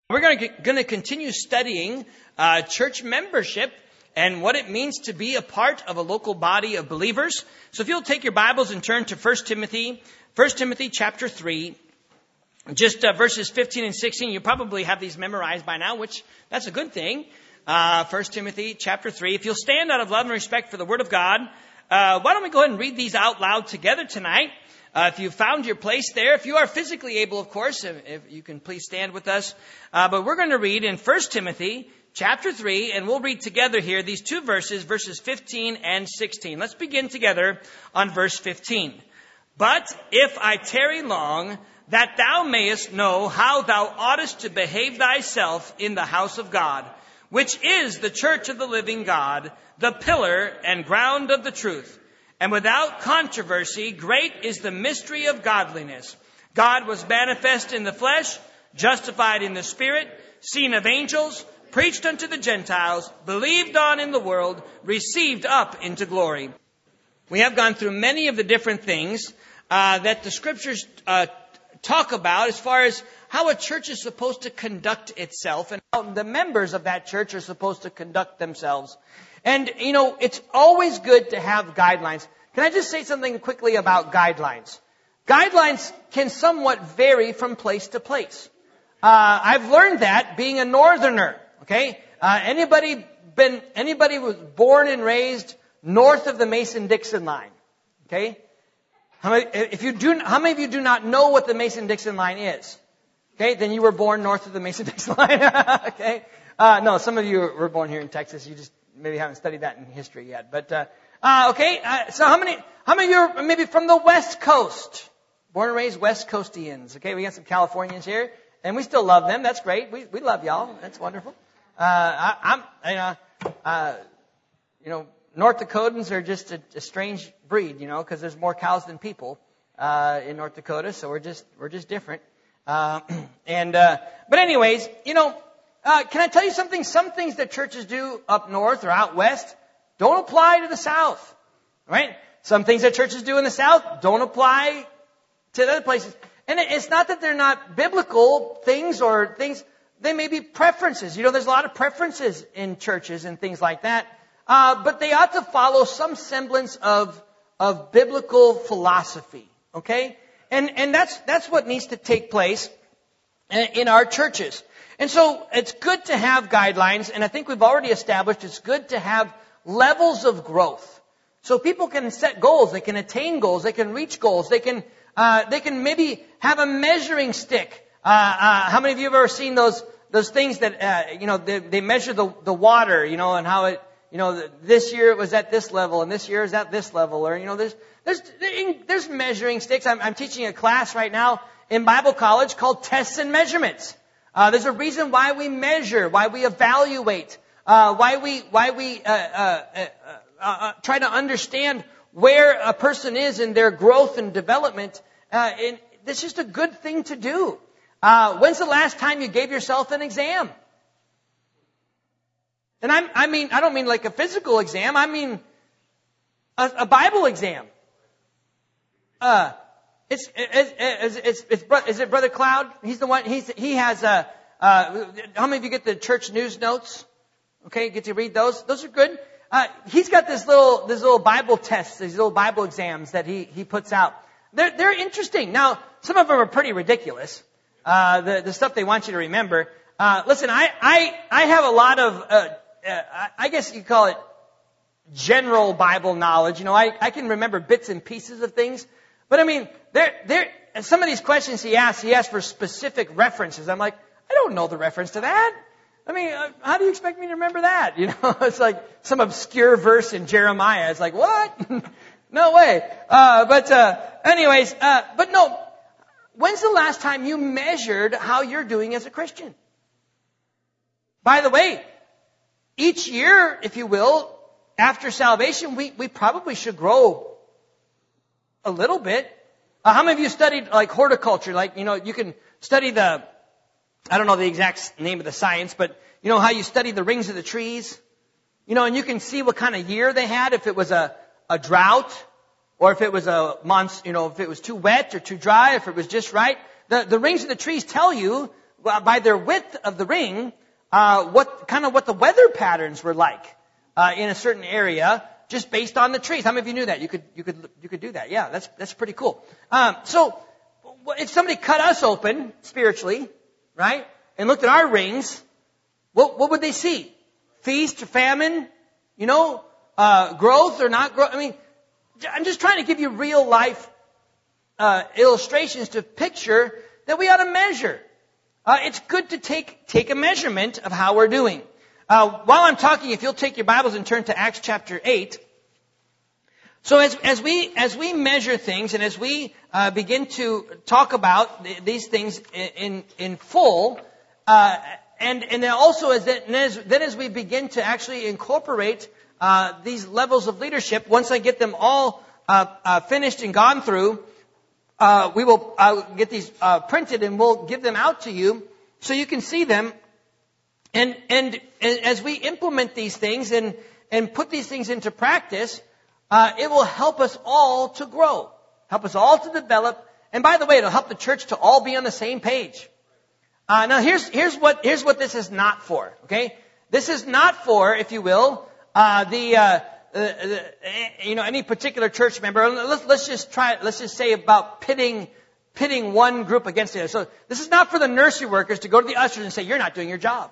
We're going to continue studying church membership and what it means to be a part of a local body of believers. So if you'll take your Bibles and turn to 1 Timothy chapter 3, just verses 15 and 16. You probably have these memorized by now, which that's a good thing. 1 Timothy chapter 3. If you'll stand out of love and respect for the Word of God, why don't we go ahead and read these out loud together tonight? If you found your place there, if you are physically able, of course, if you can please stand with us. But we're going to read in 1 Timothy chapter 3, and we'll read together here these two verses 15 and 16. Let's begin together on verse 15. But if I tarry long, that thou mayest know how thou oughtest to behave thyself in the house of God, which is the church of the living God, the pillar and ground of the truth. And without controversy, great is the mystery of godliness. God was manifest in the flesh, justified in the spirit, seen of angels, preached unto the Gentiles, believed on in the world, received up into glory. We have gone through many of the different things that the scriptures talk about as far as how a church is supposed to conduct itself and how the members of that church are supposed to conduct themselves. And, you know, it's always good to have guidelines. Can I just say something quickly about guidelines? Guidelines can somewhat vary from place to place. I've learned that being a northerner, okay? Anybody was born and raised north of the Mason-Dixon line, okay? How many of you do not know what the Mason-Dixon line is? Okay, then you were born north of the Mason-Dixon line, okay? No, some of you were born here in Texas. You just maybe haven't studied that in history yet. But, okay, so how many of you are maybe from the West Coast? Born and raised West Coastians. Okay, we got some Californians here, and we still love them. That's great. We love y'all. That's wonderful. North Dakotans are just a strange breed, because there's more cows than people, in North Dakota. So we're just different. But anyways, can I tell you something? Some things that churches do up north or out west don't apply to the south, right? Some things that churches do in the south don't apply to other places. And it's not that they're not biblical things or things. They may be preferences. There's a lot of preferences in churches and things like that. But they ought to follow some semblance of biblical philosophy, okay? And that's what needs to take place in our churches. And so it's good to have guidelines, and I think we've already established it's good to have levels of growth. So people can set goals, they can attain goals, they can reach goals, they can maybe have a measuring stick. How many of you have ever seen those things that they measure the water, and how it, this year it was at this level and this year is at this level, or there's measuring sticks. I'm teaching a class right now in Bible college called Tests and Measurements. There's a reason why we measure, why we evaluate, why we try to understand where a person is in their growth and development. And it's just a good thing to do. When's the last time you gave yourself an exam? And I don't mean like a physical exam. I mean a Bible exam. Is it Brother Cloud? He's the one. He has how many of you get the church news notes? Okay, get to read those. Those are good. He's got this little Bible tests, these little Bible exams that he puts out. They're interesting. Now, some of them are pretty ridiculous. The stuff they want you to remember. Listen, I have a lot of I guess you call it general Bible knowledge. I can remember bits and pieces of things. But I mean, some of these questions he asked for specific references. I'm like, I don't know the reference to that. I mean, how do you expect me to remember that? It's like some obscure verse in Jeremiah. It's like, what? No way. Anyways, but no. When's the last time you measured how you're doing as a Christian? By the way, each year, if you will, after salvation, we probably should grow a little bit. How many of you studied like horticulture? Like, you can study I don't know the exact name of the science, but how you study the rings of the trees? And you can see what kind of year they had, if it was a drought, or if it was if it was too wet or too dry, if it was just right. The rings of the trees tell you by their width of the ring, what the weather patterns were like in a certain area, just based on the trees. How many of you knew that? You could do that. Yeah, that's pretty cool. So if somebody cut us open spiritually, right, and looked at our rings, what would they see? Feast or famine? Growth or not growth? I mean, I'm just trying to give you real life illustrations to picture that we ought to measure. It's good to take a measurement of how we're doing. While I'm talking, if you'll take your Bibles and turn to Acts chapter 8. So as we measure things and as we begin to talk about these things in full, and then also as we begin to actually incorporate these levels of leadership, once I get them all finished and gone through, we will get these printed and we'll give them out to you so you can see them. And as we implement these things and put these things into practice, it will help us all to grow, help us all to develop. And by the way, it'll help the church to all be on the same page. Now here's what this is not for. Okay, this is not for, if you will, any particular church member. Let's just say about pitting one group against the other. So this is not for the nursery workers to go to the ushers and say, "You're not doing your job."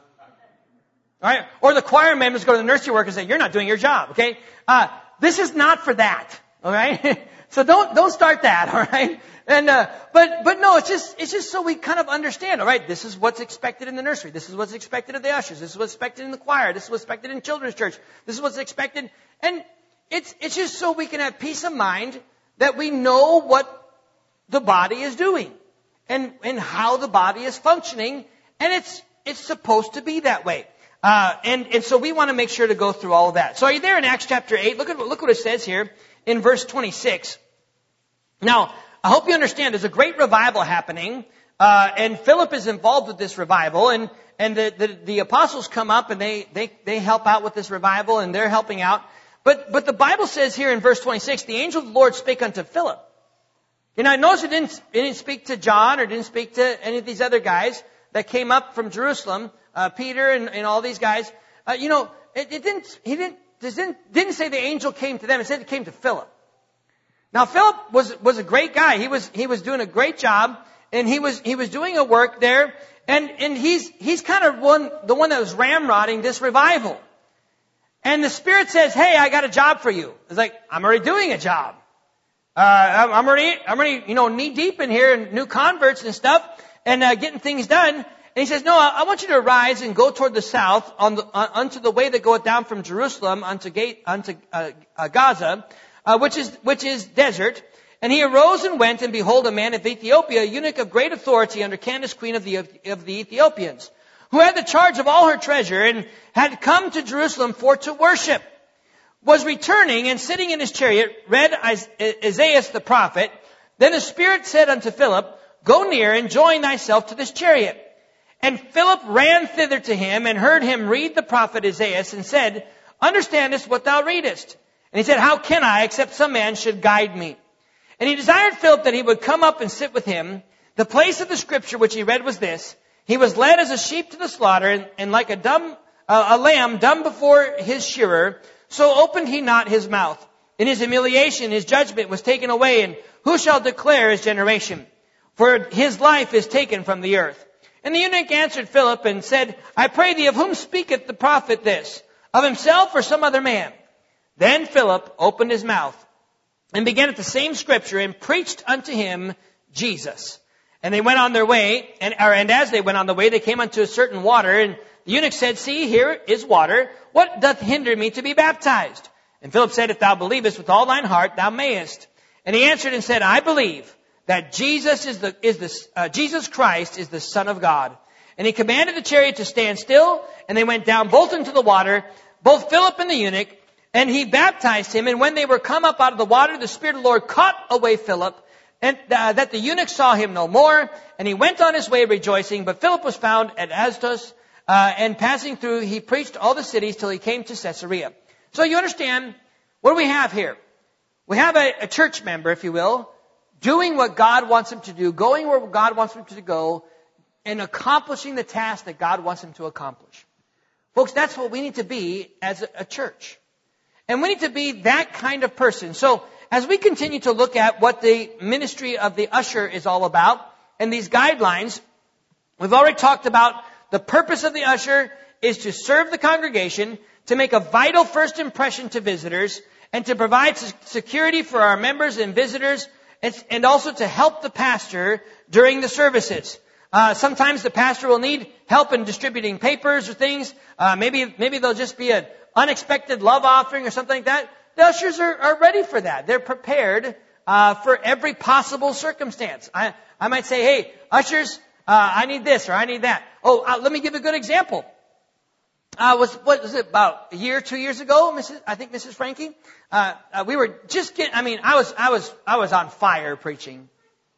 All right? Or the choir members go to the nursery workers and say, "You're not doing your job." Okay? This is not for that. All right? So don't start that. All right? And but no, it's just so we kind of understand. All right, this is what's expected in the nursery. This is what's expected of the ushers. This is what's expected in the choir. This is what's expected in children's church. This is what's expected. And it's just so we can have peace of mind that we know what the body is doing and how the body is functioning. And it's supposed to be that way. And so we want to make sure to go through all of that. So are you there in Acts chapter 8? Look what it says here in verse 26. Now, I hope you understand there's a great revival happening, and Philip is involved with this revival, and the apostles come up and they help out with this revival, and they're helping out. But the Bible says here in verse 26, the angel of the Lord spake unto Philip. Notice it didn't speak to John or didn't speak to any of these other guys that came up from Jerusalem, Peter and all these guys. It didn't say the angel came to them. It said it came to Philip. Now Philip was a great guy. He was doing a great job, and he was doing a work there, and he's kind of the one that was ramrodding this revival. And the Spirit says, "Hey, I got a job for you." It's like, I'm already doing a job. I'm already knee deep in here and new converts and stuff and getting things done. And he says, "No, I want you to arise and go toward the south unto the way that goeth down from Jerusalem unto Gaza." Which is desert. And he arose and went, and behold, a man of Ethiopia, a eunuch of great authority under Candace, queen of the Ethiopians, who had the charge of all her treasure, and had come to Jerusalem for to worship, was returning, and sitting in his chariot, read Isaiah the prophet. Then the Spirit said unto Philip, "Go near, and join thyself to this chariot." And Philip ran thither to him, and heard him read the prophet Isaiah, and said, "Understandest what thou readest?" And he said, "How can I, except some man should guide me?" And he desired Philip that he would come up and sit with him. The place of the scripture which he read was this: He was led as a sheep to the slaughter, and like a lamb dumb before his shearer, so opened he not his mouth. In his humiliation his judgment was taken away, and who shall declare his generation? For his life is taken from the earth. And the eunuch answered Philip and said, "I pray thee, of whom speaketh the prophet this? Of himself or some other man?" Then Philip opened his mouth and began at the same scripture and preached unto him Jesus. And they went on their way, and as they went on the way, they came unto a certain water, and the eunuch said, "See, here is water. What doth hinder me to be baptized?" And Philip said, "If thou believest with all thine heart, thou mayest." And he answered and said, "I believe that Jesus Christ is the Son of God." And he commanded the chariot to stand still, and they went down both into the water, both Philip and the eunuch. And he baptized him, and when they were come up out of the water, the Spirit of the Lord caught away Philip, and that the eunuch saw him no more, and he went on his way rejoicing. But Philip was found at Azotus, and passing through, he preached all the cities till he came to Caesarea. So you understand, what do we have here? We have a church member, if you will, doing what God wants him to do, going where God wants him to go, and accomplishing the task that God wants him to accomplish. Folks, that's what we need to be as a church. And we need to be that kind of person. So as we continue to look at what the ministry of the usher is all about and these guidelines, we've already talked about the purpose of the usher is to serve the congregation, to make a vital first impression to visitors, and to provide security for our members and visitors, and also to help the pastor during the services. Sometimes the pastor will need help in distributing papers or things. Maybe there'll just be an unexpected love offering or something like that. The ushers are ready for that. They're prepared for every possible circumstance. I might say, hey, ushers, I need this or I need that. Let me give a good example. What was it, about a year, 2 years ago, Mrs. Frankie? We were just I was on fire preaching.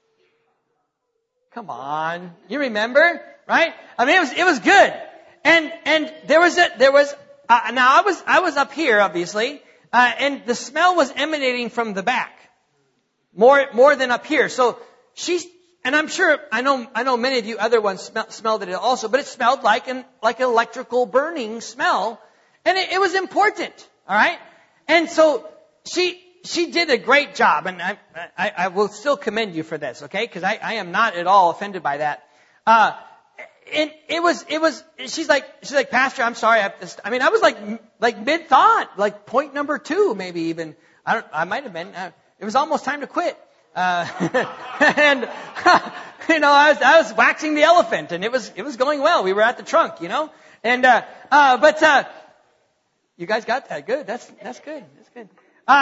Come on. You remember, right? I mean, it was good. And there was now I was up here, obviously, and the smell was emanating from the back. More than up here. So and I'm sure, I know many of you other ones smelled it also, but it smelled like an electrical burning smell. And it was important. All right? And so she did a great job, and I will still commend you for this, okay? Because I am not at all offended by that. And she's like, Pastor, I'm sorry. I was like mid-thought, like point number 2, maybe even. I might have been. It was almost time to quit. And, I was waxing the elephant, and it was going well. We were at the trunk, and, but you guys got that. Good. That's good. That's good.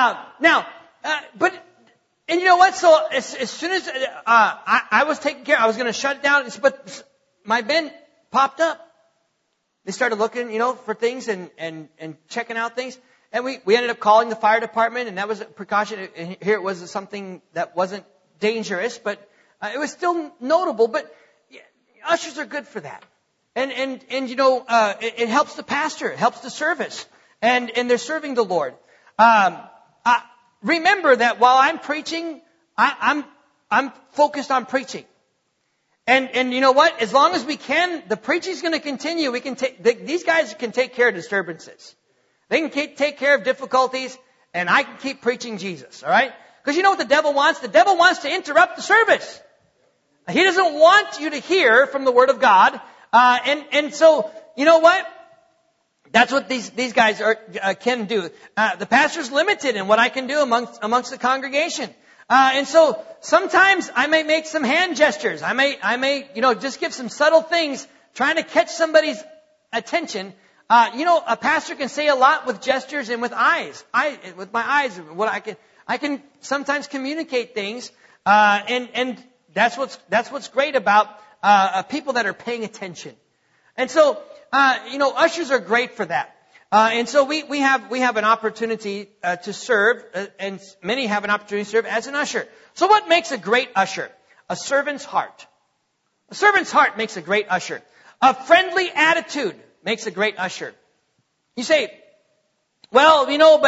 And you know what? So as soon as, I was taking care, I was going to shut it down, but my men popped up. They started looking, for things and checking out things. And we ended up calling the fire department, and that was a precaution. And here it was something that wasn't dangerous, but it was still notable. But ushers are good for that. And it helps the pastor, it helps the service. And they're serving the Lord. Remember that while I'm preaching, I'm focused on preaching. And you know what? As long as we can, the preaching's going to continue. These guys can take care of disturbances. They can take care of difficulties, and I can keep preaching Jesus. All right? Because you know what the devil wants? The devil wants to interrupt the service. He doesn't want you to hear from the Word of God. And so, you know what? That's what these guys can do. The pastor's limited in what I can do amongst the congregation. And so sometimes I may make some hand gestures. I may just give some subtle things trying to catch somebody's attention. A pastor can say a lot with gestures and with eyes. With my eyes, what I can sometimes communicate things. And that's what's great about people that are paying attention. And so, ushers are great for that. And so we have an opportunity to serve, and many have an opportunity to serve as an usher. So what makes a great usher? A servant's heart. A servant's heart makes a great usher. A friendly attitude makes a great usher. You say, well,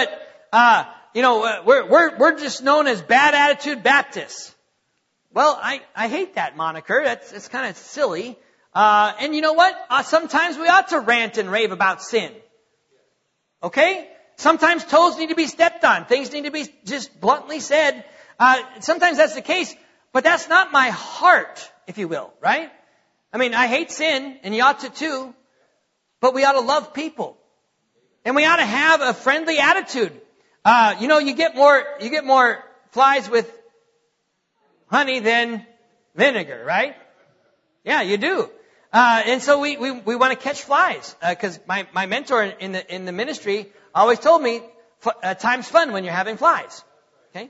we're just known as Bad Attitude Baptists. Well, I hate that moniker. It's kind of silly. And you know what? Sometimes we ought to rant and rave about sin. Okay? Sometimes toes need to be stepped on. Things need to be just bluntly said. Sometimes that's the case, but that's not my heart, if you will, right? I hate sin, and you ought to too, but we ought to love people. And we ought to have a friendly attitude. You get more flies with honey than vinegar, right? Yeah, you do. And so we want to catch flies, because my mentor in the ministry always told me, time's fun when you're having flies. Okay?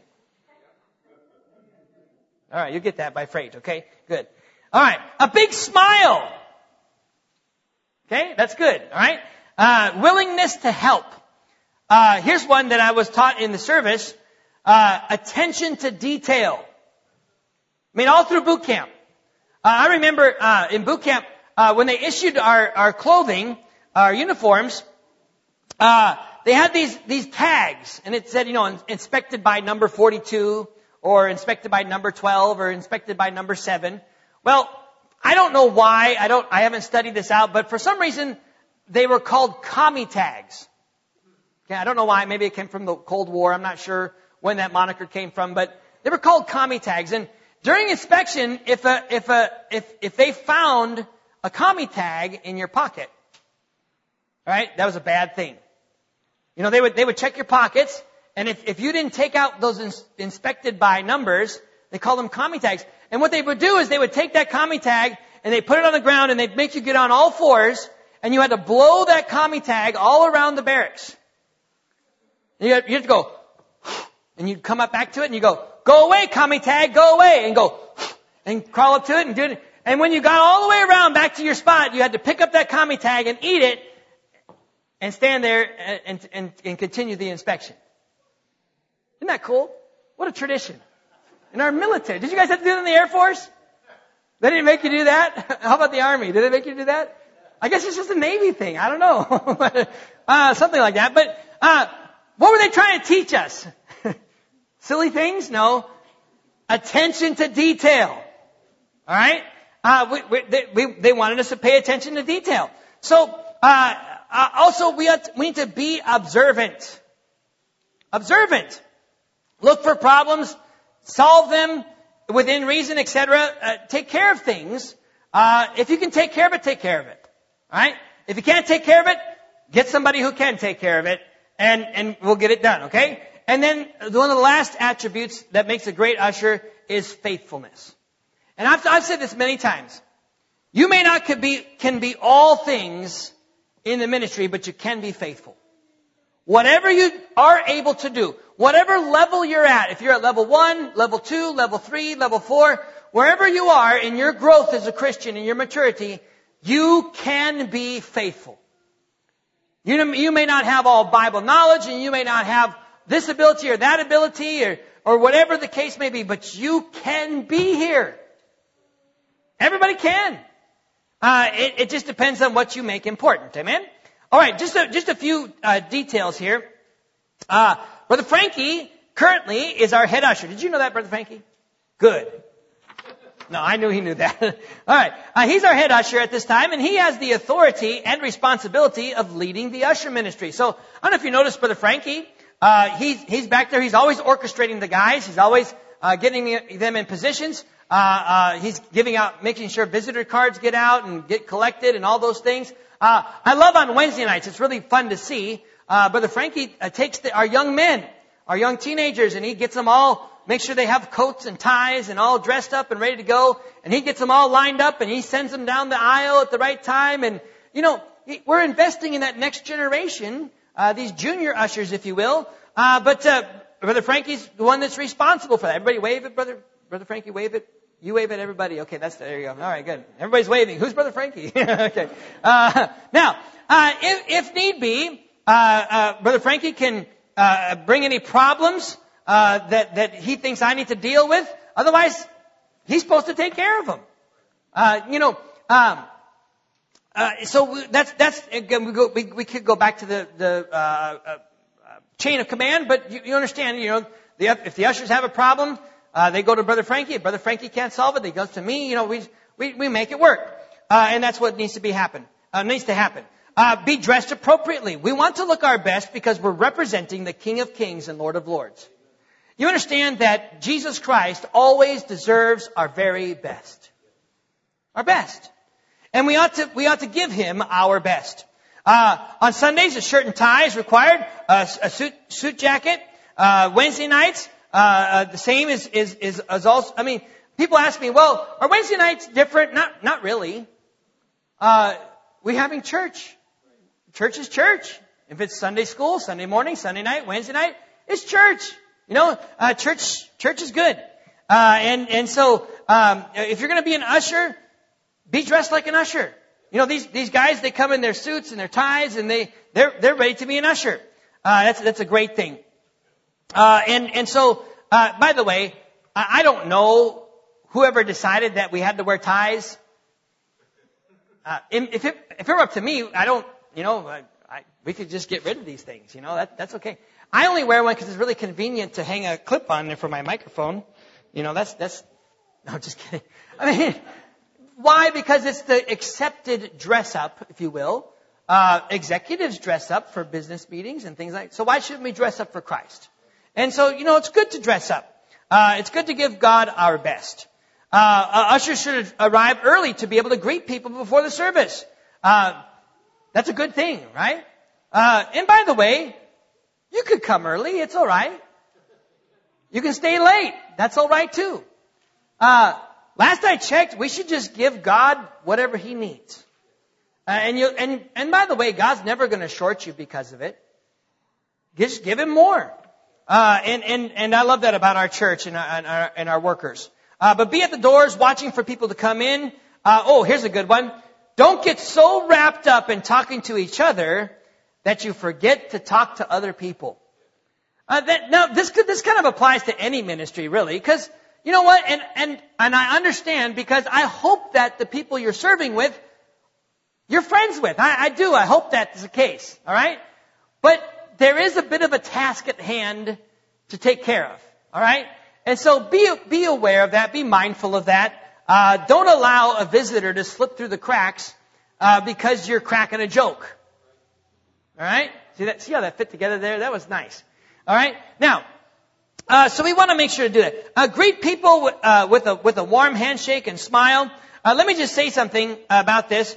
All right, you get that by freight, okay? Good. All right, a big smile. Okay, that's good. All right, willingness to help. Here's one that I was taught in the service. Attention to detail. All through boot camp. I remember in boot camp when they issued our clothing, our uniforms, they had these tags, and it said, inspected by number 42, or inspected by number 12, or inspected by number 7. Well, I don't know why. I haven't studied this out, but for some reason, they were called commie tags. Okay, I don't know why. Maybe it came from the Cold War. I'm not sure when that moniker came from, but they were called commie tags. And during inspection, if they found a commie tag in your pocket, all right, that was a bad thing. You know, they would check your pockets, and if you didn't take out those inspected by numbers, they called them commie tags. And what they would do is they would take that commie tag and they put it on the ground and they'd make you get on all fours, and you had to blow that commie tag all around the barracks. You have to go, and you'd come up back to it and you go away, commie tag, go away, and go, and crawl up to it and do it. And when you got all the way around back to your spot, you had to pick up that commie tag and eat it and stand there and continue the inspection. Isn't that cool? What a tradition. In our military. Did you guys have to do that in the Air Force? They didn't make you do that? How about the Army? Did they make you do that? I guess it's just a Navy thing. I don't know. Something like that. But what were they trying to teach us? Silly things? No. Attention to detail. All right? They wanted us to pay attention to detail. So, also we need to be observant. Observant. Look for problems. Solve them within reason, etc. Take care of things. If you can take care of it, take care of it. All right? If you can't take care of it, get somebody who can take care of it, and we'll get it done, okay? And then one of the last attributes that makes a great usher is faithfulness. And I've said this many times. You may not can be all things in the ministry, but you can be faithful. Whatever you are able to do, whatever level you're at, if you're at level 1, level 2, level 3, level 4, wherever you are in your growth as a Christian, in your maturity, you can be faithful. You may not have all Bible knowledge, and you may not have this ability or that ability or whatever the case may be, but you can be here. Everybody can. It just depends on what you make important. Amen? All right, just a few details here. Brother Frankie currently is our head usher. Did you know that, Brother Frankie? Good. No, I knew he knew that. All right. He's our head usher at this time, and he has the authority and responsibility of leading the usher ministry. So, I don't know if you noticed Brother Frankie. He's back there. He's always orchestrating the guys. He's always getting them in positions. He's making sure visitor cards get out and get collected and all those things. I love on Wednesday nights. It's really fun to see. Brother Frankie takes our young men, our young teenagers, and he gets them all, make sure they have coats and ties and all dressed up and ready to go. And he gets them all lined up and he sends them down the aisle at the right time. And, you know, we're investing in that next generation, these junior ushers, if you will. But Brother Frankie's the one that's responsible for that. Everybody wave it, Brother Frankie, wave it. You wave at everybody. Okay, there you go. All right, good. Everybody's waving. Who's Brother Frankie? Okay. Now, if need be, Brother Frankie can bring any problems that he thinks I need to deal with. Otherwise, he's supposed to take care of them. So that's again, we could go back to the chain of command, but you understand, if the ushers have a problem, they go to Brother Frankie. If Brother Frankie can't solve it, they go to me. We make it work. And that's what needs to happen. Be dressed appropriately. We want to look our best because we're representing the King of Kings and Lord of Lords. You understand that Jesus Christ always deserves our very best. Our best. And we ought to give Him our best. On Sundays, a shirt and tie is required. A suit jacket. Wednesday nights, the same is also, people ask me, well, are Wednesday nights different? Not really. We're having church. Church is church. If it's Sunday school, Sunday morning, Sunday night, Wednesday night, it's church. Church is good. And so, if you're going to be an usher, be dressed like an usher. These guys, they come in their suits and their ties and they're ready to be an usher. That's a great thing. So, by the way, I don't know whoever decided that we had to wear ties. If it were up to me, we could just get rid of these things. That's okay. I only wear one because it's really convenient to hang a clip on there for my microphone. No, just kidding. Why? Because it's the accepted dress up, if you will. Executives dress up for business meetings and things like that. So why shouldn't we dress up for Christ? And so, it's good to dress up. It's good to give God our best. Ushers should arrive early to be able to greet people before the service. That's a good thing, right? And by the way, you could come early. It's all right. You can stay late. That's all right too. Last I checked, we should just give God whatever He needs. And by the way, God's never going to short you because of it. Just give Him more. And I love that about our church and our workers. But be at the doors watching for people to come in. Here's a good one. Don't get so wrapped up in talking to each other that you forget to talk to other people. This kind of applies to any ministry, really, because you know what? And I understand, because I hope that the people you're serving with, you're friends with. I do. I hope that's the case. All right? But there is a bit of a task at hand to take care of. All right? And so be aware of that. Be mindful of that. Don't allow a visitor to slip through the cracks because you're cracking a joke. All right? See how that fit together there? That was nice. All right? Now, so we want to make sure to do that. Greet people with a warm handshake and smile. Let me just say something about this.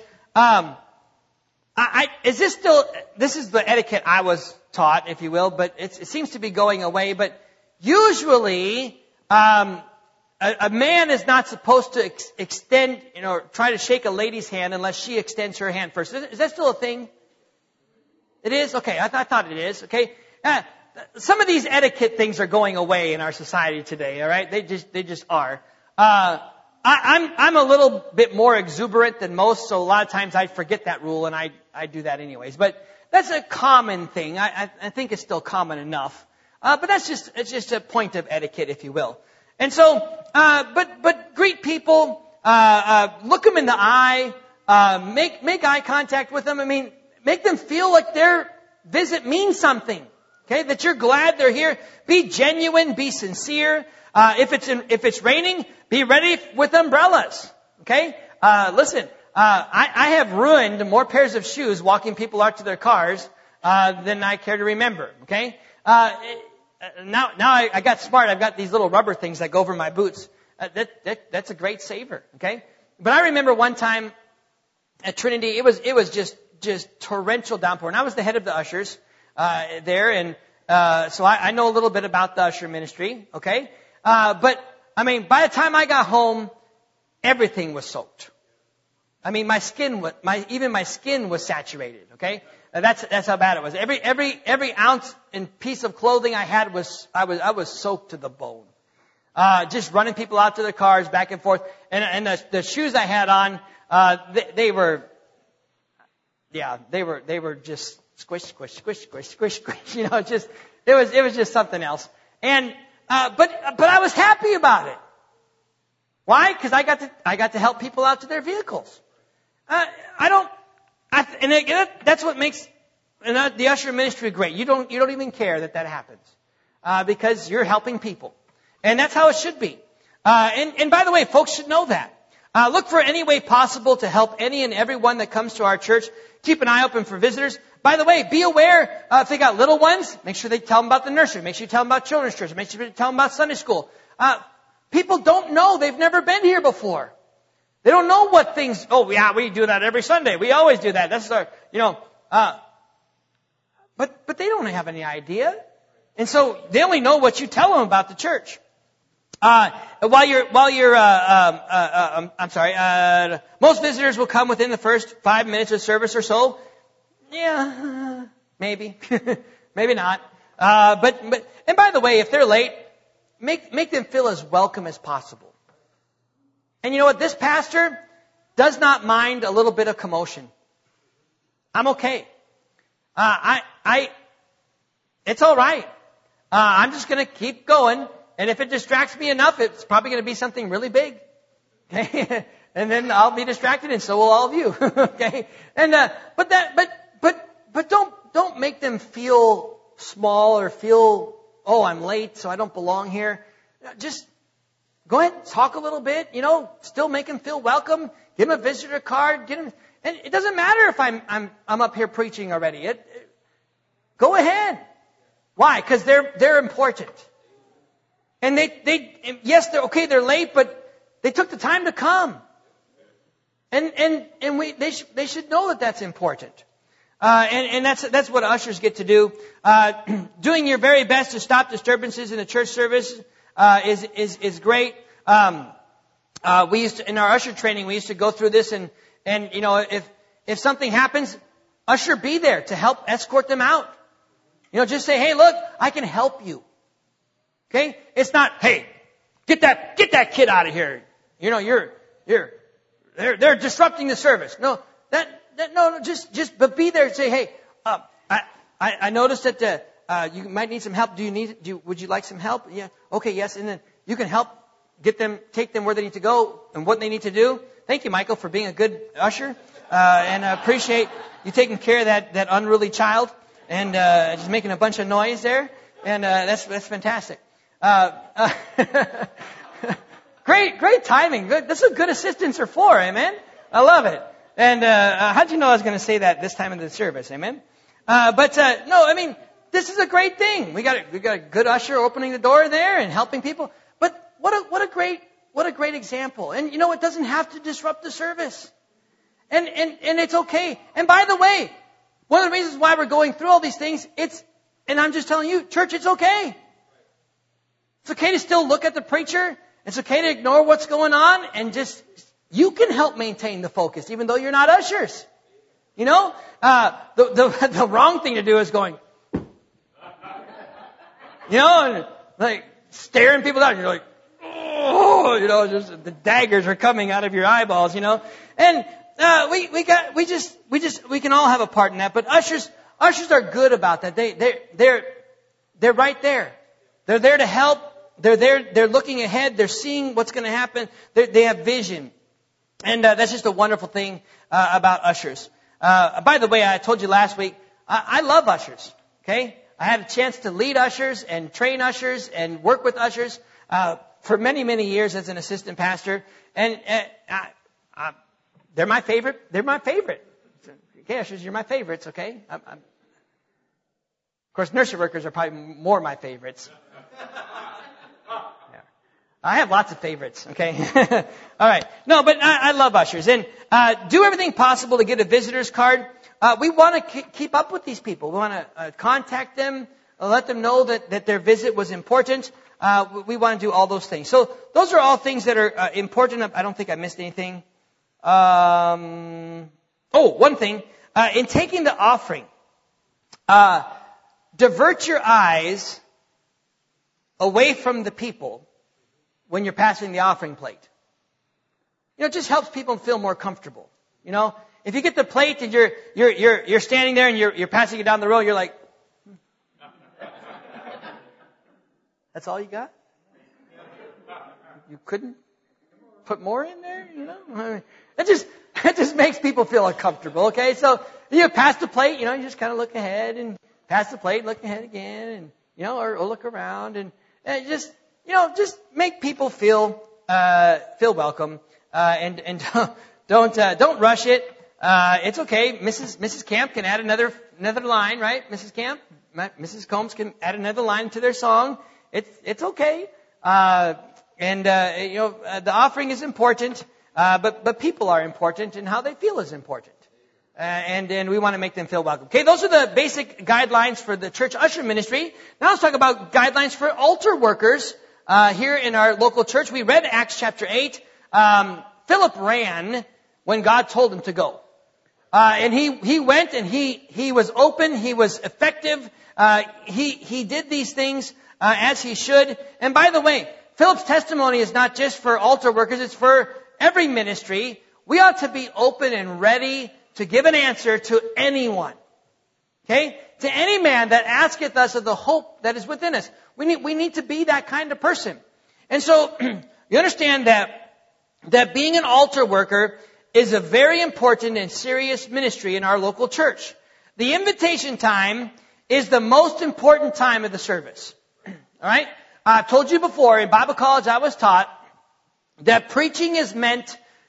This is the etiquette I was taught, if you will, but it seems to be going away. But usually, a man is not supposed to extend, try to shake a lady's hand unless she extends her hand first. Is that still a thing? It is? Okay, I thought it is. Okay. Some of these etiquette things are going away in our society today, all right? They just are. I'm a little bit more exuberant than most, so a lot of times I forget that rule, and I do that anyways. But that's a common thing. I think it's still common enough. But it's just a point of etiquette, if you will. And so, but greet people, look them in the eye, make eye contact with them. I mean, make them feel like their visit means something. Okay, that you're glad they're here. Be genuine, be sincere. If it's raining, be ready with umbrellas. Okay? Listen, I have ruined more pairs of shoes walking people out to their cars than I care to remember. Okay? Now I got smart. I've got these little rubber things that go over my boots. That's a great saver. Okay? But I remember one time at Trinity, it was just torrential downpour, and I was the head of the ushers there, and so I know a little bit about the usher ministry. Okay? But I mean, by the time I got home, everything was soaked. I mean, my skin was saturated. Okay, that's how bad it was. Every ounce and piece of clothing I had I was soaked to the bone. Just running people out to their cars, back and forth, and the shoes I had on, they were just squish, squish, squish, squish, squish, squish. It was just something else. And but I was happy about it. Why? Because I got to help people out to their vehicles. That's what makes the usher ministry great. You don't even care that happens, because you're helping people, and that's how it should be. And by the way, folks should know that. Look for any way possible to help any and everyone that comes to our church. Keep an eye open for visitors. By the way, be aware, if they got little ones, make sure they tell them about the nursery. Make sure you tell them about children's church. Make sure you tell them about Sunday school. People don't know. They've never been here before. They don't know what things, we do that every Sunday. We always do that. That's our, but they don't have any idea. And so they only know what you tell them about the church. Most visitors will come within the first 5 minutes of service or so. Yeah, maybe, maybe not. But and by the way, if they're late, make them feel as welcome as possible. And you know what? This pastor does not mind a little bit of commotion. I'm okay. It's all right. I'm just going to keep going. And if it distracts me enough, it's probably going to be something really big. Okay. And then I'll be distracted, and so will all of you. Okay. And, but don't make them feel small or feel, I'm late, so I don't belong here. Just go ahead, talk a little bit, still make them feel welcome. Give them a visitor card. Get them, and it doesn't matter if I'm up here preaching already. Go ahead. Why? Because they're important. And yes, they're late, but they took the time to come. And they should know that that's important. And that's what ushers get to do. Doing your very best to stop disturbances in the church service is great. We used to, in our usher training, we used to go through this, and you know, if something happens, usher be there to help escort them out. You know, just say, hey, look, I can help you. Okay? It's not, hey, get that kid out of here. You know, they're disrupting the service. No, but be there and say, hey, I noticed that you might need some help. Would you like some help? Yeah. Okay, yes. And then you can help take them where they need to go and what they need to do. Thank you, Michael, for being a good usher. And I appreciate you taking care of that unruly child and just making a bunch of noise there. And that's fantastic. Great timing. Good. That's what good assistants are for. Amen. I love it. And how'd you know I was going to say that this time in the service? Amen. But no, I mean, this is a great thing. We got a good usher opening the door there and helping people. But what a great example. And you know, it doesn't have to disrupt the service. And it's okay. And by the way, one of the reasons why we're going through all these things, and I'm just telling you, church, it's okay. It's okay to still look at the preacher. It's okay to ignore what's going on and you can help maintain the focus even though you're not ushers. You know, the wrong thing to do is going, you know, and like staring people down. You're like, oh, you know, just the daggers are coming out of your eyeballs, you know. And we can all have a part in that. But ushers are good about that. They're right there. They're there to help. They're there. They're looking ahead. They're seeing what's going to happen. They have vision, and that's just a wonderful thing about ushers. By the way, I told you last week, I love ushers. Okay, I had a chance to lead ushers and train ushers and work with ushers for many, many years as an assistant pastor, and they're my favorite. They're my favorite. Okay, ushers, you're my favorites. Okay, of course, nursery workers are probably more my favorites. I have lots of favorites, okay? All right. No, but I love ushers. And do everything possible to get a visitor's card. We want to keep up with these people. We want to contact them, let them know that their visit was important. We want to do all those things. So those are all things that are important. I don't think I missed anything. One thing. In taking the offering, divert your eyes away from the people when you're passing the offering plate. You know, it just helps people feel more comfortable. You know, if you get the plate and you're standing there and you're passing it down the row, you're like, that's all you got? You couldn't put more in there? You know, I mean, it just makes people feel uncomfortable. Okay, so you pass the plate. You know, you just kind of look ahead and pass the plate, look ahead again, and you know, or look around and just. You know, just make people feel welcome, and don't rush it. It's okay. Mrs. Camp can add another line, right? Mrs. Camp, Mrs. Combs can add another line to their song. It's okay. The offering is important, but people are important, and how they feel is important. And we want to make them feel welcome. Okay, those are the basic guidelines for the church usher ministry. Now let's talk about guidelines for altar workers. Here in our local church, we read Acts chapter 8. Philip ran when God told him to go. And he went and he was open, he was effective, he did these things, as he should. And by the way, Philip's testimony is not just for altar workers, it's for every ministry. We ought to be open and ready to give an answer to anyone. Okay? To any man that asketh us of the hope that is within us. We need to be that kind of person. And so, you understand that being an altar worker is a very important and serious ministry in our local church. The invitation time is the most important time of the service. Alright? I've told you before, in Bible college I was taught that preaching is meant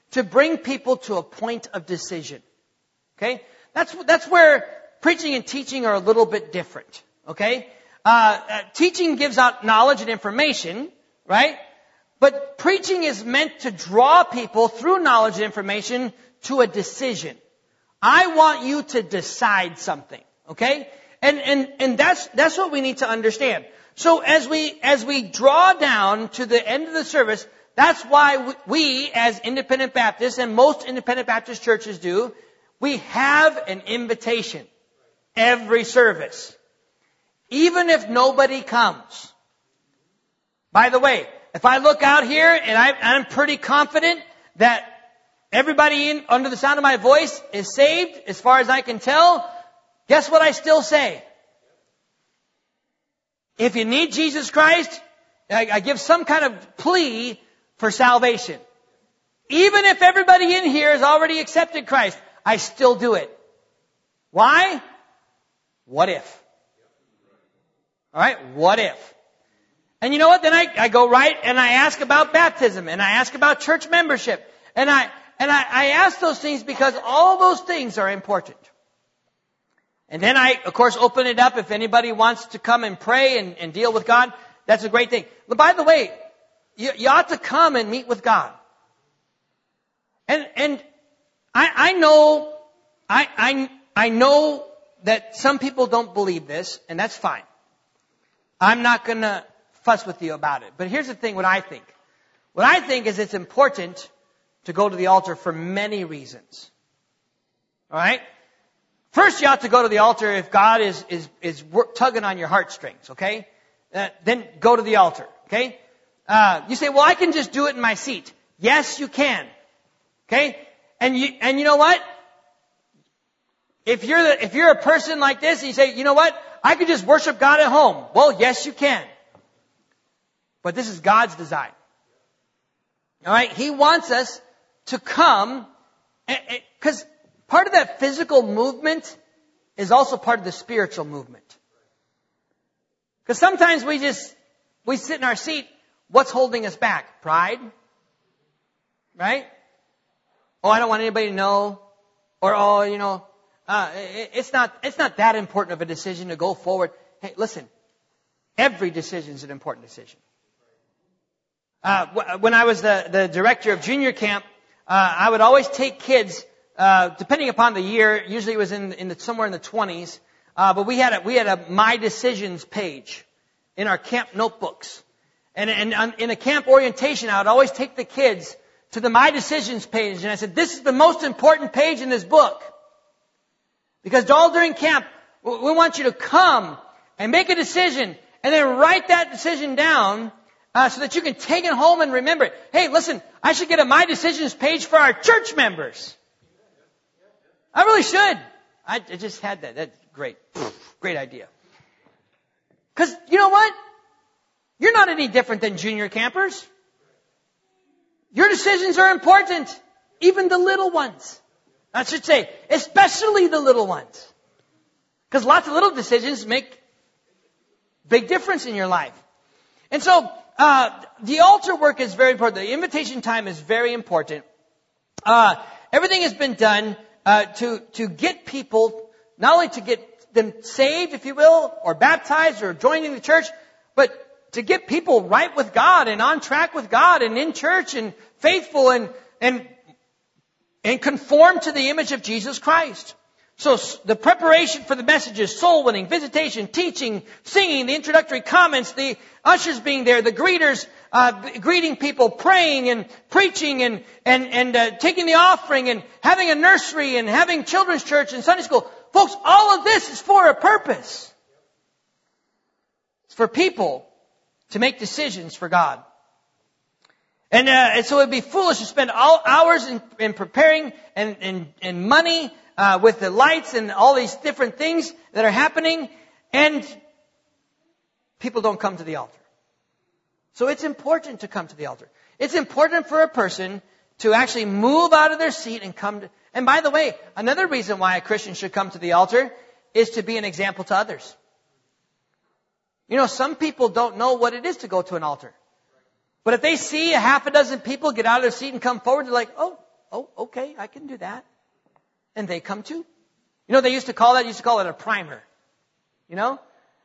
to bring people to a point of decision. Okay? That's where preaching and teaching are a little bit different. Okay? Teaching gives out knowledge and information, right? But preaching is meant to draw people through knowledge and information to a decision. I want you to decide something. Okay? And that's what we need to understand. So as we draw down to the end of the service, that's why we as Independent Baptists, and most Independent Baptist churches do, we have an invitation every service. Even if nobody comes. By the way, if I look out here and I'm pretty confident that everybody under the sound of my voice is saved, as far as I can tell, guess what I still say? If you need Jesus Christ, I give some kind of plea for salvation. Even if everybody in here has already accepted Christ, I still do it. Why? What if? Alright, what if? And you know what? Then I go right and I ask about baptism and I ask about church membership. And I ask those things because all those things are important. And then I, of course, open it up if anybody wants to come and pray and deal with God. That's a great thing. But by the way, you ought to come and meet with God. And I know that some people don't believe this, and that's fine. I'm not going to fuss with you about it. But here's the thing, what I think. What I think is it's important to go to the altar for many reasons. All right? First, you ought to go to the altar if God is tugging on your heartstrings, okay? Then go to the altar, okay? You say, well, I can just do it in my seat. Yes, you can. Okay? And you know what? If you're a person like this and you say, you know what? I could just worship God at home. Well, yes, you can. But this is God's design. All right? He wants us to come, because part of that physical movement is also part of the spiritual movement. Because sometimes we sit in our seat. What's holding us back? Pride? Right? Oh, I don't want anybody to know. Or, it's not that important of a decision to go forward. Hey, listen. Every decision is an important decision. When I was the director of junior camp, I would always take kids, depending upon the year, usually it was somewhere in the 20s, but we had a My Decisions page in our camp notebooks. And in a camp orientation, I would always take the kids to the My Decisions page, and I said, this is the most important page in this book. Because all during camp, we want you to come and make a decision, and then write that decision down, so that you can take it home and remember it. Hey, listen, I should get a My Decisions page for our church members. I really should. I just had that. That's great. Great idea. Because, you know what? You're not any different than junior campers. Your decisions are important. Even the little ones. I should say, especially the little ones. Because lots of little decisions make big difference in your life. And so, the altar work is very important. The invitation time is very important. Everything has been done to get people, not only to get them saved, if you will, or baptized or joining the church, but to get people right with God and on track with God and in church and faithful and conform to the image of Jesus Christ. So the preparation for the messages, soul winning, visitation, teaching, singing, the introductory comments, the ushers being there, the greeters greeting people, praying and preaching and taking the offering and having a nursery and having children's church and Sunday school. Folks, all of this is for a purpose. It's for people to make decisions for God. And so it'd be foolish to spend all hours in preparing and money with the lights and all these different things that are happening, and people don't come to the altar. So it's important to come to the altar. It's important for a person to actually move out of their seat and come to... And by the way, another reason why a Christian should come to the altar is to be an example to others. You know, some people don't know what it is to go to an altar. But if they see a half a dozen people get out of their seat and come forward, they're like, oh, oh, okay, I can do that. And they come too. You know what they used to call that? They used to call it a primer. You know?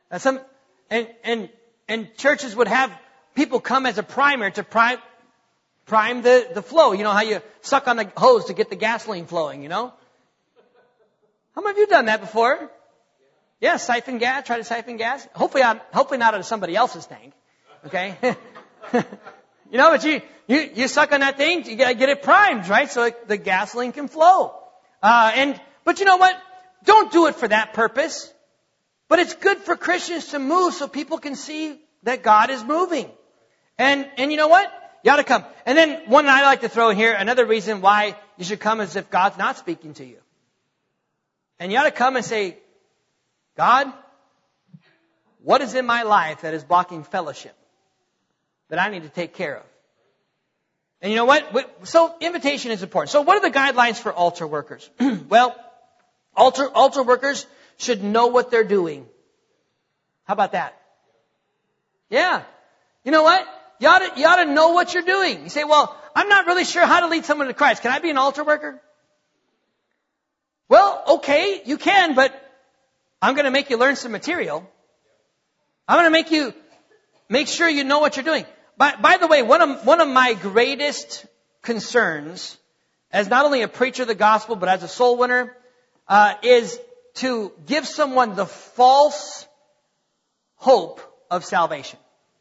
And churches would have people come as a primer to prime the flow. You know how you suck on the hose to get the gasoline flowing, you know? How many of you done that before? Yeah, siphon gas, try to siphon gas. Hopefully not out of somebody else's tank. Okay? You know, but you suck on that thing, you gotta get it primed, right? So the gasoline can flow. But you know what? Don't do it for that purpose. But it's good for Christians to move so people can see that God is moving. And you know what? You ought to come. And then one I like to throw in here, another reason why you should come is if God's not speaking to you. And you ought to come and say, God, what is in my life that is blocking fellowship that I need to take care of? And you know what? So invitation is important. So what are the guidelines for altar workers? Well, altar workers should know what they're doing. How about that? Yeah. You know what? You ought to know what you're doing. You say, well, I'm not really sure how to lead someone to Christ. Can I be an altar worker? Well, okay, you can, but I'm going to make you learn some material. I'm going to make sure you know what you're doing. By the way, one of my greatest concerns as not only a preacher of the gospel, but as a soul winner, is to give someone the false hope of salvation.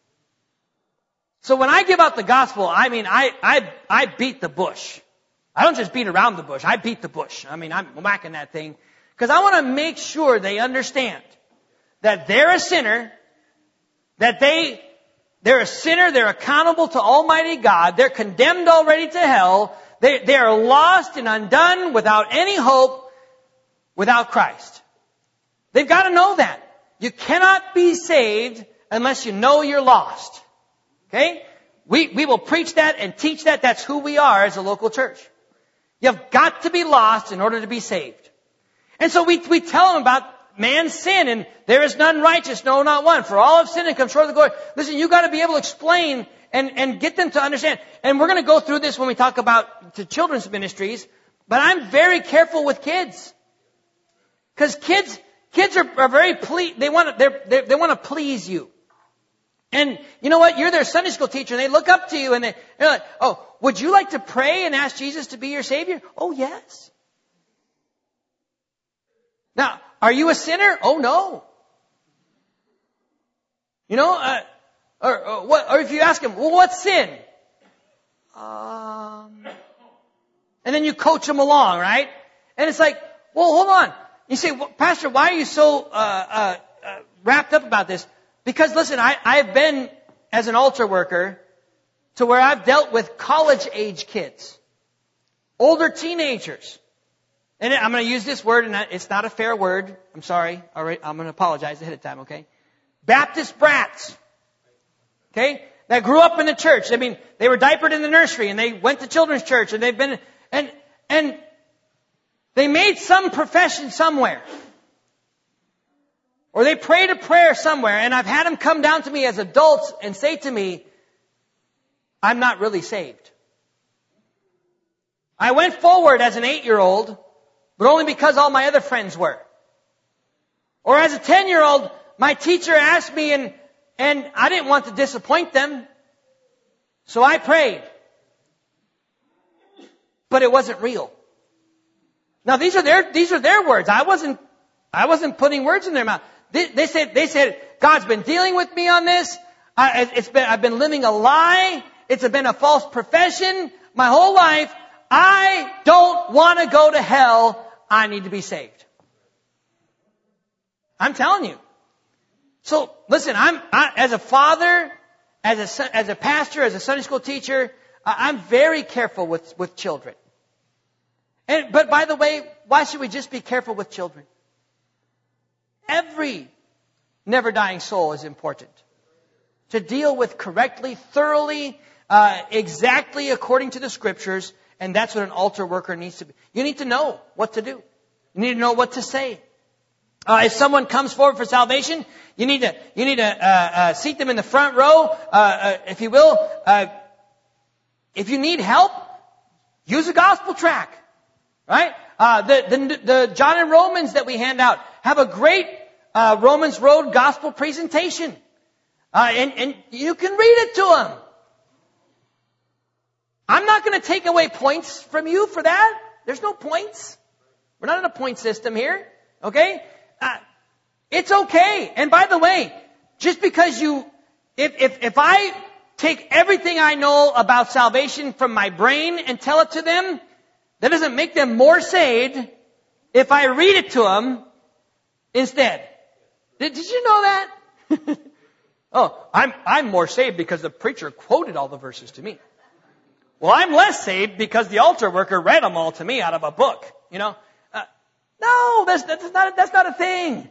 So when I give out the gospel, I mean, I beat the bush. I don't just beat around the bush. I beat the bush. I mean, I'm whacking that thing. Because I want to make sure they understand that they're a sinner, that they're a sinner, they're accountable to Almighty God, they're condemned already to hell, they are lost and undone without any hope without Christ. They've got to know that. You cannot be saved unless you know you're lost. Okay? We will preach that and teach that. That's who we are as a local church. You've got to be lost in order to be saved. And so we tell them about man's sin, and there is none righteous, no, not one. For all have sinned and come short of the glory. Listen, you've got to be able to explain and get them to understand. And we're going to go through this when we talk about the children's ministries, but I'm very careful with kids. Because kids are very they want to please you. And you know what? You're their Sunday school teacher, and they look up to you, and they're like, oh, would you like to pray and ask Jesus to be your Savior? Oh, yes. Now, are you a sinner? Oh, no. You know, or if you ask him, well, what's sin? And then you coach them along, right? And it's like, well, hold on. You say, well, Pastor, why are you so wrapped up about this? Because listen, I've been as an altar worker to where I've dealt with college-age kids, older teenagers. And I'm going to use this word, and it's not a fair word. I'm sorry. All right, I'm going to apologize ahead of time, okay? Baptist brats. Okay? That grew up in the church. I mean, they were diapered in the nursery, and they went to children's church, and they've been, and they made some profession somewhere. Or they prayed a prayer somewhere, and I've had them come down to me as adults and say to me, I'm not really saved. I went forward as an 8-year-old, but only because all my other friends were. Or as a 10-year-old, my teacher asked me, and I didn't want to disappoint them, so I prayed. But it wasn't real. Now these are their words. I wasn't putting words in their mouth. They said, God's been dealing with me on this. I've been living a lie. It's been a false profession my whole life. I don't want to go to hell. I need to be saved. I'm telling you. So listen, as a father, as a pastor, as a Sunday school teacher, I'm very careful with children. But by the way, why should we just be careful with children? Every never dying soul is important. To deal with correctly, thoroughly, exactly according to the scriptures, and that's what an altar worker needs to be. You need to know what to do. You need to know what to say. If someone comes forward for salvation, you need to seat them in the front row, if you will. If you need help, use a gospel tract, right? The John and Romans that we hand out have a great Romans Road gospel presentation. And you can read it to them. I'm not going to take away points from you for that. There's no points. We're not in a point system here. Okay? It's okay. And by the way, just because if I take everything I know about salvation from my brain and tell it to them, that doesn't make them more saved if I read it to them instead. Did you know that? Oh, I'm more saved because the preacher quoted all the verses to me. Well, I'm less saved because the altar worker read them all to me out of a book. No, that's not a thing.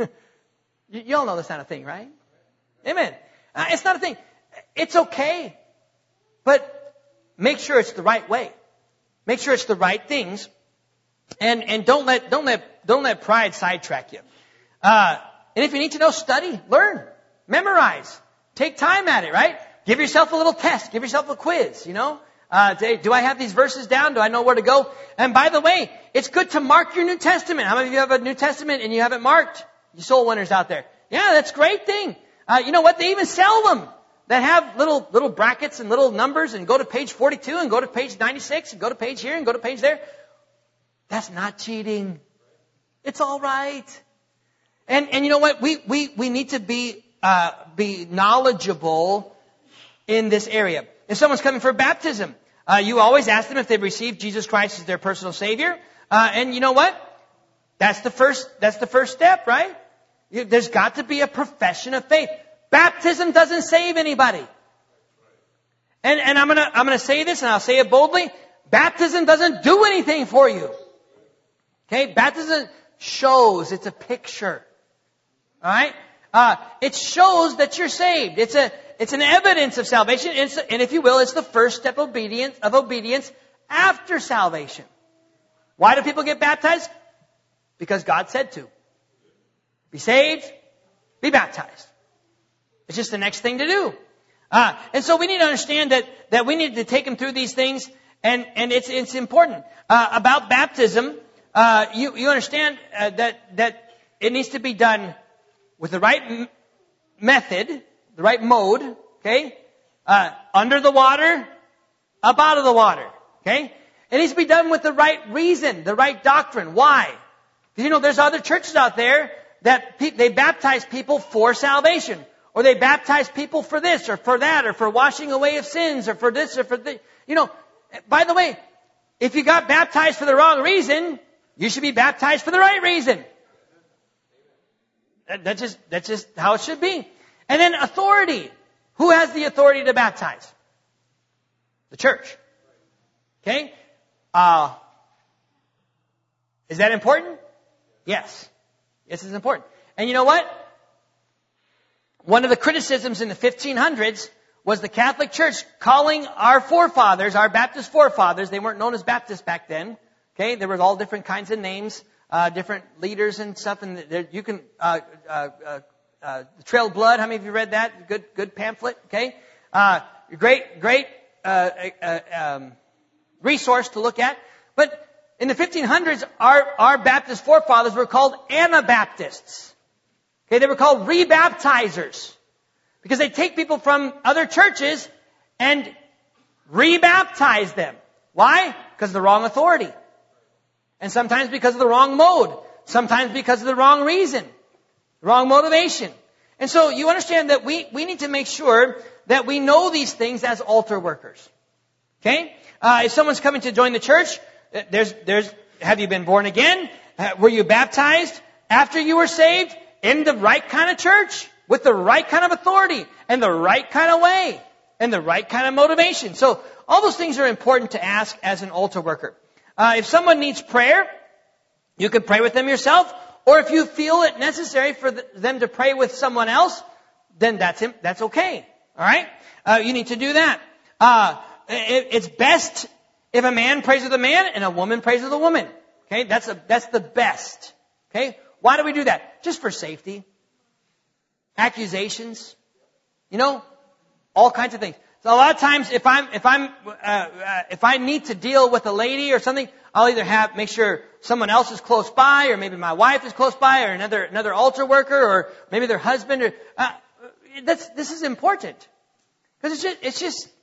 You all know that's not a thing, right? Amen. It's not a thing. It's okay, but make sure it's the right way. Make sure it's the right things, and don't let pride sidetrack you. And if you need to know, study, learn, memorize, take time at it. Right? Give yourself a little test. Give yourself a quiz. Do I have these verses down? Do I know where to go? And by the way, it's good to mark your New Testament. How many of you have a New Testament and you have it marked? You soul winners out there. Yeah, that's a great thing. You know what? They even sell them that have little brackets and little numbers, and go to page 42 and go to page 96 and go to page here and go to page there. That's not cheating. It's all right. And you know what? We need to be knowledgeable in this area. If someone's coming for baptism, you always ask them if they've received Jesus Christ as their personal Savior. And you know what? That's the first step, right? There's got to be a profession of faith. Baptism doesn't save anybody. And I'm gonna say this, and I'll say it boldly. Baptism doesn't do anything for you. Okay? Baptism shows, it's a picture. Alright? It shows that you're saved. It's an evidence of salvation, and if you will, it's the first step of obedience after salvation. Why do people get baptized? Because God said to. Be saved, be baptized. It's just the next thing to do. And so we need to understand that we need to take them through these things, and it's important. About baptism, you understand that it needs to be done with the right method, the right mode, okay? Under the water, up out of the water, okay? It needs to be done with the right reason, the right doctrine. Why? Because there's other churches out there that they baptize people for salvation. Or they baptize people for this or for that or for washing away of sins or for this or for this. By the way, if you got baptized for the wrong reason, you should be baptized for the right reason. That's just how it should be. And then authority. Who has the authority to baptize? The church. Okay? Is that important? Yes. Yes, it's important. And you know what? One of the criticisms in the 1500s was the Catholic Church calling our forefathers, our Baptist forefathers, they weren't known as Baptists back then. Okay? There were all different kinds of names, different leaders and stuff, and you can, Trail of Blood, how many of you read that? Good pamphlet, okay? Great resource to look at. But in the 1500s, our Baptist forefathers were called Anabaptists. Okay, they were called rebaptizers. Because they take people from other churches and rebaptize them. Why? Because of the wrong authority. And sometimes because of the wrong mode. Sometimes because of the wrong reason. Wrong motivation. And so you understand that we need to make sure that we know these things as altar workers. Okay? If someone's coming to join the church, have you been born again? Were you baptized after you were saved? In the right kind of church? With the right kind of authority? And the right kind of way? And the right kind of motivation? So all those things are important to ask as an altar worker. If someone needs prayer, you can pray with them yourself. Or if you feel it necessary for them to pray with someone else, then that's okay. All right? You need to do that. It's best if a man prays with a man and a woman prays with a woman. Okay? That's the best. Okay? Why do we do that? Just for safety. Accusations. All kinds of things. So a lot of times, if I need to deal with a lady or something, I'll either make sure someone else is close by, or maybe my wife is close by, or another altar worker, or maybe their husband. Or this is important because it's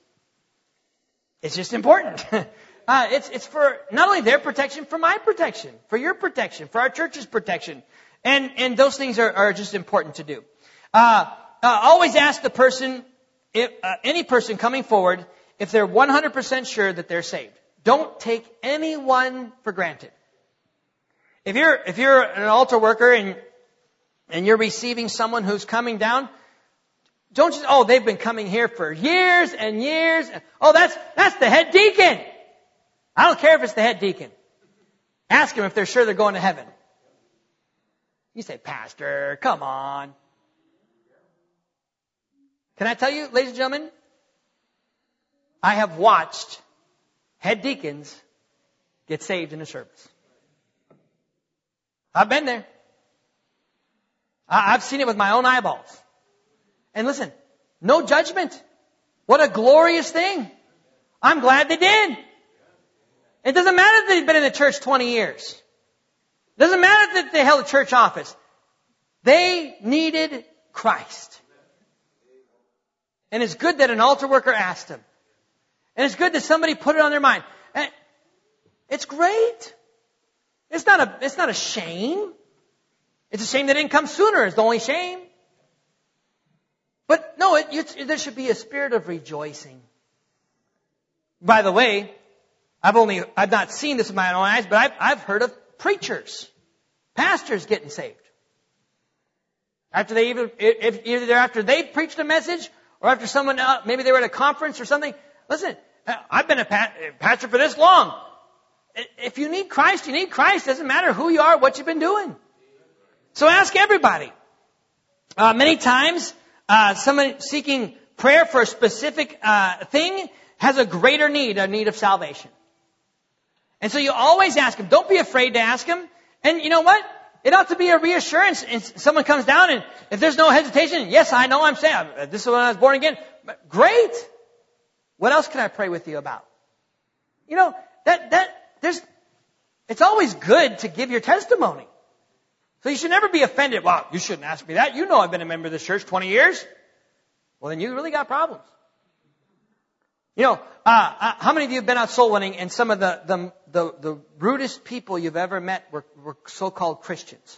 just important. It's for not only their protection, for my protection, for your protection, for our church's protection, and those things are just important to do. Always ask the person. Any person coming forward, if they're 100% sure that they're saved. Don't take anyone for granted. If you're an altar worker and you're receiving someone who's coming down, don't just, they've been coming here for years and years. That's the head deacon. I don't care if it's the head deacon. Ask them if they're sure they're going to heaven. You say, Pastor, come on. Can I tell you, ladies and gentlemen, I have watched head deacons get saved in a service. I've been there. I've seen it with my own eyeballs. And listen, no judgment. What a glorious thing. I'm glad they did. It doesn't matter that they've been in the church 20 years. It doesn't matter that they held a church office. They needed Christ. And it's good that an altar worker asked them. And it's good that somebody put it on their mind. And it's great. It's not a shame. It's a shame they didn't come sooner. It's the only shame. But no, there should be a spirit of rejoicing. By the way, I've not seen this with my own eyes, but I've heard of preachers, pastors getting saved. After after they preached a message, or after someone else, maybe they were at a conference or something. Listen, I've been a pastor for this long. If you need Christ, you need Christ. Doesn't matter who you are, what you've been doing. So ask everybody. Many times, someone seeking prayer for a specific thing has a greater need, a need of salvation. And so you always ask them. Don't be afraid to ask them. And you know what? It ought to be a reassurance. And someone comes down, and if there's no hesitation, yes, I know I'm saved. This is when I was born again. But great. What else can I pray with you about? You know, it's always good to give your testimony. So you should never be offended. Well, you shouldn't ask me that. You know I've been a member of this church 20 years. Well, then you really got problems. You know, how many of you have been out soul winning, and some of the rudest people you've ever met were so-called Christians?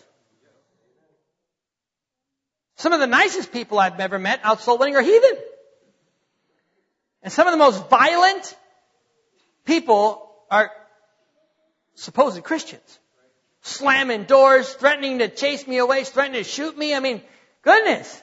Some of the nicest people I've ever met out soul winning are heathen. And some of the most violent people are supposed Christians. Slamming doors, threatening to chase me away, threatening to shoot me. I mean, goodness.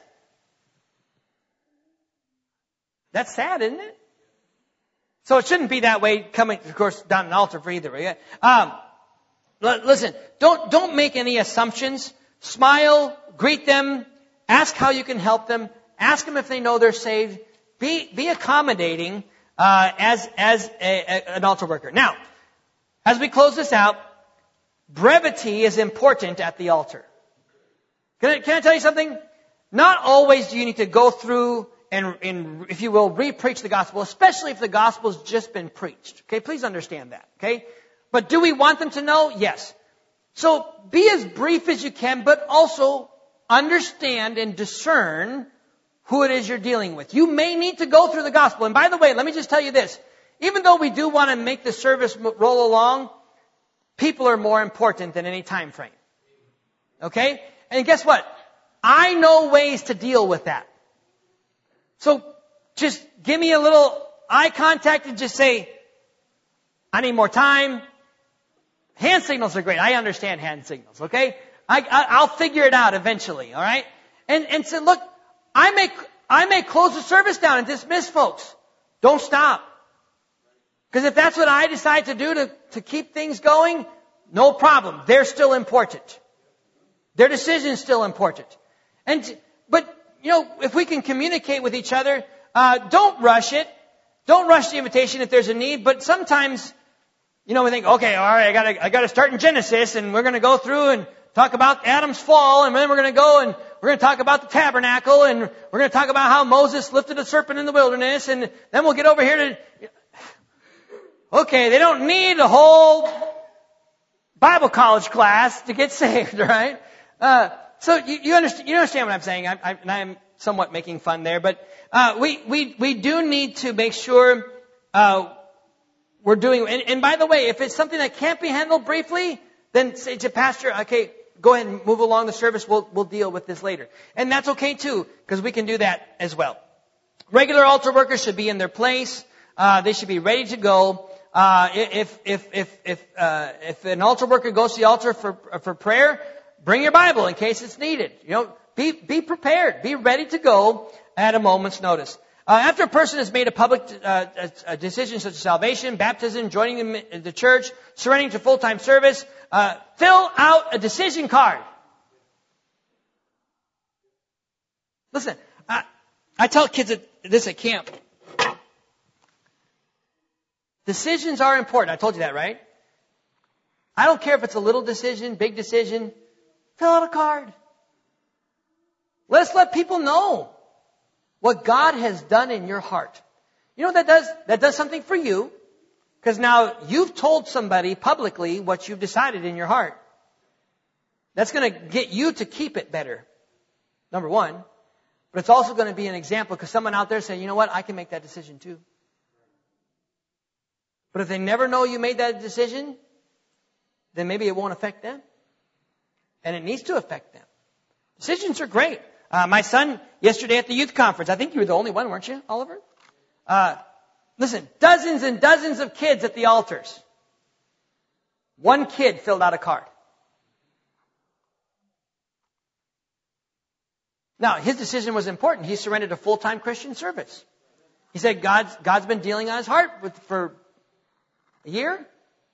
That's sad, isn't it? So it shouldn't be that way coming, of course, down an altar for either. Right? Listen, don't make any assumptions. Smile, greet them, ask how you can help them, ask them if they know they're saved. Be accommodating as an altar worker. Now, as we close this out, brevity is important at the altar. Can I tell you something? Not always do you need to go through and, if you will, re-preach the gospel, especially if the gospel's just been preached. Okay, please understand that. Okay, but do we want them to know? Yes. So be as brief as you can, but also understand and discern who it is you're dealing with. You may need to go through the gospel. And by the way, let me just tell you this. Even though we do want to make the service roll along, people are more important than any time frame. Okay? And guess what? I know ways to deal with that. So just give me a little eye contact and just say, I need more time. Hand signals are great. I understand hand signals, okay? I'll figure it out eventually, all right? And so look, I may close the service down and dismiss folks. Don't stop. Because if that's what I decide to do to keep things going, no problem. They're still important. Their decision's still important. But you know, if we can communicate with each other, don't rush it. Don't rush the invitation if there's a need. But sometimes, you know, we think, okay, all right, I gotta start in Genesis, and we're gonna go through and talk about Adam's fall, and then we're gonna go and we're going to talk about the tabernacle, and we're going to talk about how Moses lifted a serpent in the wilderness, and then we'll get over here to... Okay, they don't need a whole Bible college class to get saved, right? So you understand what I'm saying. I'm somewhat making fun there, but we do need to make sure we're doing. And by the way, if it's something that can't be handled briefly, then say to pastor, okay, go ahead and move along the service. We'll deal with this later, and that's okay too, because we can do that as well. Regular altar workers should be in their place. They should be ready to go. If an altar worker goes to the altar for prayer, bring your Bible in case it's needed. Be prepared. Be ready to go at a moment's notice. After a person has made a public a decision such as salvation, baptism, joining the church, surrendering to full-time service, fill out a decision card. Listen, I tell kids this at camp. Decisions are important. I told you that, right? I don't care if it's a little decision, big decision. Fill out a card. Let's let people know what God has done in your heart. You know what that does? That does something for you. Because now you've told somebody publicly what you've decided in your heart. That's going to get you to keep it better. Number one. But it's also going to be an example because someone out there saying, you know what? I can make that decision too. But if they never know you made that decision, then maybe it won't affect them. And it needs to affect them. Decisions are great. My son, yesterday at the youth conference, I think you were the only one, weren't you, Oliver? Listen, dozens and dozens of kids at the altars. One kid filled out a card. Now, his decision was important. He surrendered to full-time Christian service. He said God's been dealing on his heart for a year?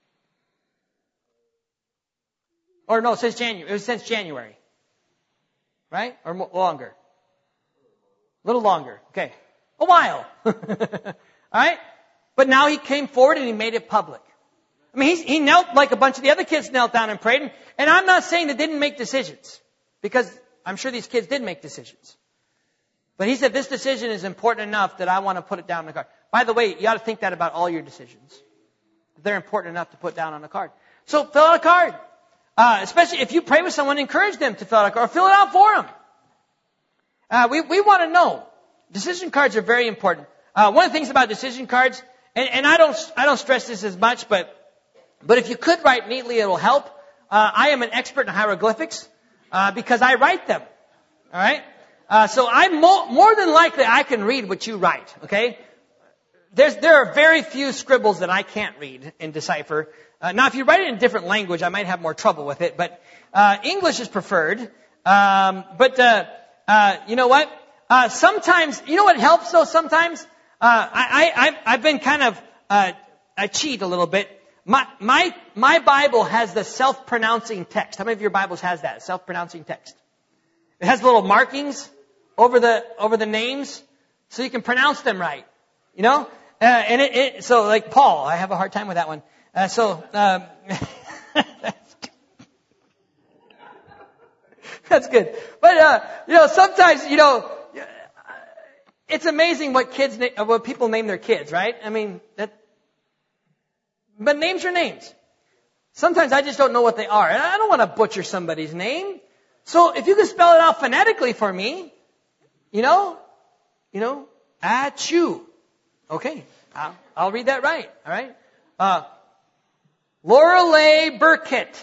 Or no, since January. It was since January. Right? Or longer? A little longer. Okay. A while. All right? But now he came forward and he made it public. I mean, he knelt like a bunch of the other kids knelt down and prayed. And I'm not saying they didn't make decisions. Because I'm sure these kids did make decisions. But he said, this decision is important enough that I want to put it down on the card. By the way, you ought to think that about all your decisions. They're important enough to put down on a card. So fill out a card. Especially if you pray with someone, encourage them to fill out a card or fill it out for them. We want to know. Decision cards are very important. One of the things about decision cards, and I don't stress this as much, but if you could write neatly, it'll help. I am an expert in hieroglyphics because I write them. All right. So I'm more than likely I can read what you write. Okay. There are very few scribbles that I can't read and decipher. Now, if you write it in a different language, I might have more trouble with it. But English is preferred. You know what? Sometimes, you know what helps though? Sometimes I've been kind of I cheat a little bit. My Bible has the self-pronouncing text. How many of your Bibles has that self-pronouncing text? It has little markings over the names, so you can pronounce them right. You know, so like Paul, I have a hard time with that one. That's good. But sometimes it's amazing what people name their kids, right? I mean but names are names. Sometimes I just don't know what they are, and I don't want to butcher somebody's name. So if you can spell it out phonetically for me, Achu. Okay, I'll read that right. All right. Lorelei Burkett.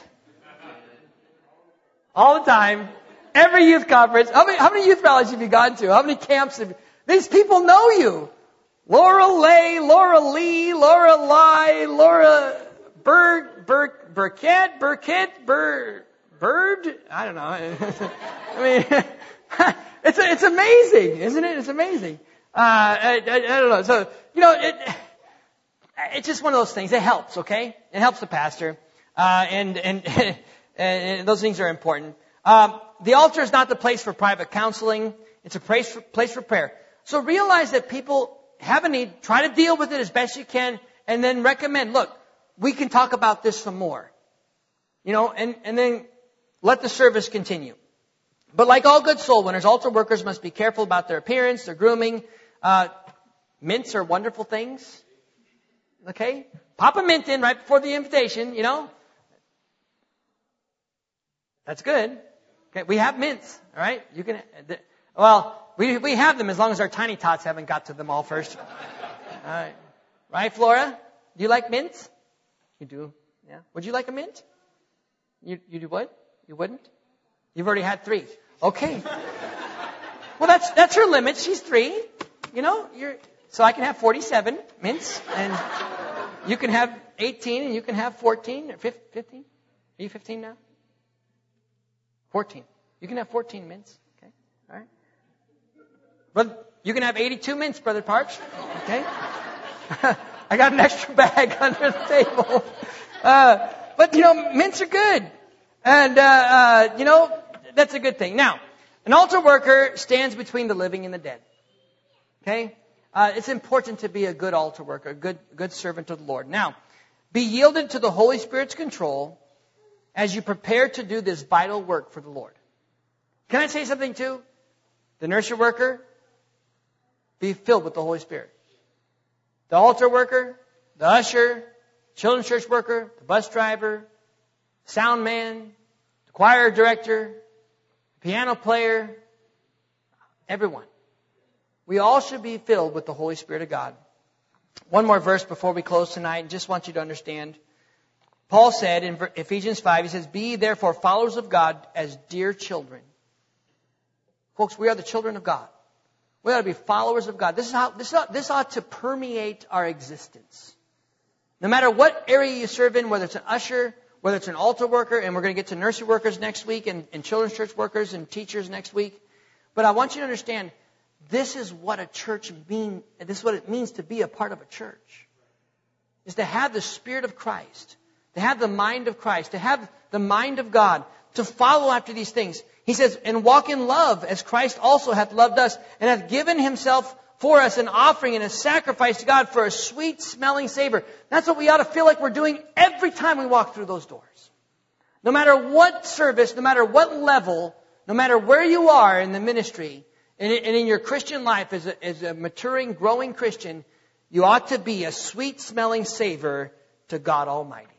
All the time. Every youth conference. How many youth rallies have you gone to? How many camps these people know you. Lorelei, Laura Lee, Laura Lai, Laura Burkett, Bird? I don't know. I mean, it's amazing, isn't it? It's amazing. I don't know. So, it's just one of those things. It helps, okay? It helps the pastor. And those things are important. The altar is not the place for private counseling. It's a place for prayer. So realize that people have a need. Try to deal with it as best you can. And then recommend, look, we can talk about this some more. And then let the service continue. But like all good soul winners, altar workers must be careful about their appearance, their grooming. Mints are wonderful things. Okay? Pop a mint in right before the invitation, you know. That's good. Okay, we have mints, all right? You can, we have them as long as our tiny tots haven't got to them all first. All right. Right, Flora? Do you like mints? You do, yeah. Would you like a mint? You do what? You wouldn't? You've already had 3. Okay. Well, that's her limit. She's 3. You know, so I can have 47 mints, and you can have 18, and you can have 14 or 15. Are you 15 now? 14. You can have 14 mints. Okay. All right. But you can have 82 mints, Brother Parch. Okay. I got an extra bag under the table. But you know, mints are good. And, you know, that's a good thing. Now, an altar worker stands between the living and the dead. Okay? It's important to be a good altar worker, a good servant of the Lord. Now, be yielded to the Holy Spirit's control as you prepare to do this vital work for the Lord. Can I say something too? The nursery worker, be filled with the Holy Spirit. The altar worker, the usher, children's church worker, the bus driver, sound man, the choir director, the piano player, everyone. We all should be filled with the Holy Spirit of God. One more verse before we close tonight, and just want you to understand. Paul said in Ephesians 5, he says, "Be therefore followers of God as dear children." Folks, we are the children of God. We ought to be followers of God. This ought to permeate our existence. No matter what area you serve in, whether it's an usher, whether it's an altar worker, and we're going to get to nursery workers next week, and children's church workers and teachers next week. But I want you to understand, this is what a church means. This is what it means to be a part of a church. Is to have the Spirit of Christ, to have the mind of Christ, to have the mind of God, to follow after these things. He says, "And walk in love as Christ also hath loved us, and hath given himself for us an offering and a sacrifice to God for a sweet smelling savor." That's what we ought to feel like we're doing every time we walk through those doors. No matter what service, no matter what level, no matter where you are in the ministry, and in your Christian life as a maturing, growing Christian, you ought to be a sweet smelling savor to God Almighty.